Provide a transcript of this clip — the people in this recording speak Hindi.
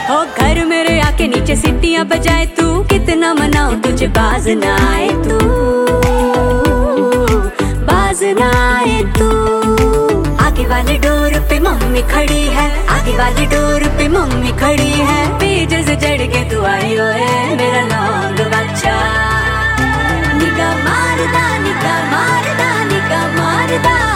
ओ घर मेरे आके नीचे सीटियां बजाए तू, कितना मनाऊं तुझे बाज ना आए तू, बाज ना आए तू। आगे वाले डोर पे मम्मी खड़ी है, आगे वाले डोर पे मम्मी खड़ी है, पीछे से चढ़ के तू आई ओए मेरा लौंग बच्चा। निगाह मारदा, निगाह मारदा, निगाह मारदा।